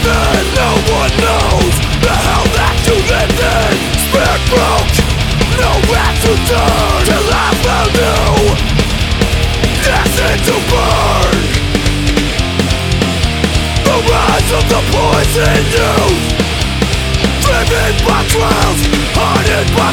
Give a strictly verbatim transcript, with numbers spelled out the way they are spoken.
heaven. No one knows the hell that you lived in. Spirit broke, nowhere to turn, till I found you, destined to burn. The rise of the poison youth, driven by trials, haunted by